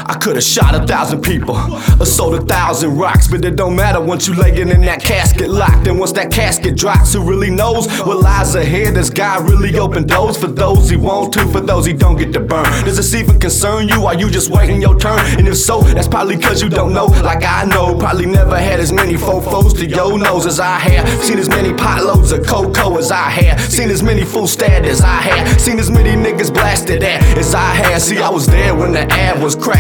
I could've shot 1,000 people or sold 1,000 rocks, but it don't matter once you laying in that casket locked. And once that casket drops, who really knows what lies ahead? Does God really open doors for those he wants to, for those he don't get to burn? Does this even concern you? Are you just waiting your turn? And if so, that's probably cause you don't know, like I know. Probably never had as many fofos to your nose as I have. Seen as many potloads of cocoa as I have. Seen as many full stat as I have. Seen as many niggas blasted at as I have. See, I was there when the ad was cracked.